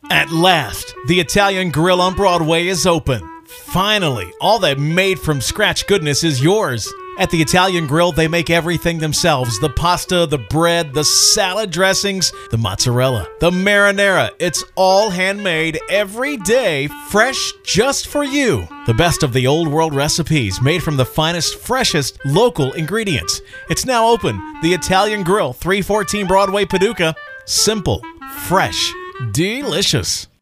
At last, the Italian Grill on Broadway is open. Finally, all that made-from-scratch goodness is yours. At the Italian Grill, they make everything themselves. The pasta, the bread, the salad dressings, the mozzarella, the marinara. It's all handmade every day, fresh just for you. The best of the old world recipes made from the finest, freshest local ingredients. It's now open. The Italian Grill, 314 Broadway, Paducah. Simple, fresh, delicious.